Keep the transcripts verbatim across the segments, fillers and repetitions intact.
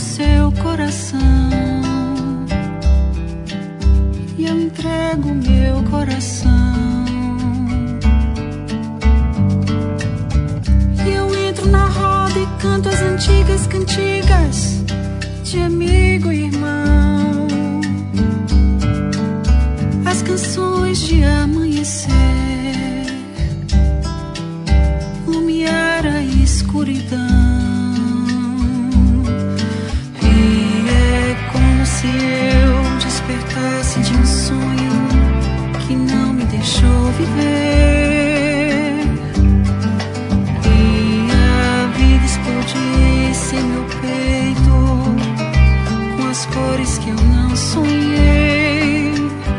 seu coração e eu entrego meu coração. E eu entro na roda e canto as antigas cantigas de amigo e irmão, as canções de amanhecer, lumiar a escuridão. E é como se eu despertasse de um sonho que não me deixou viver, e a vida explodisse em meu peito com as cores que eu não sonhei.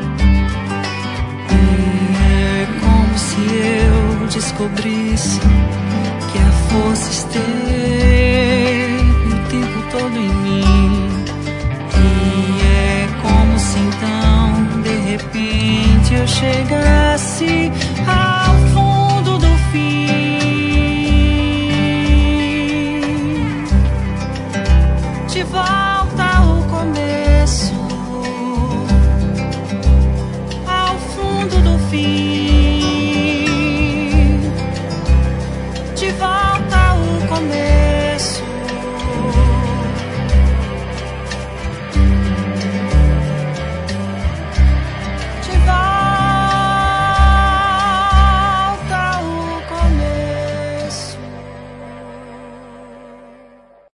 E é como se eu descobrisse que a força esteve o tempo todo em mim. E é como se então, de repente, eu chegasse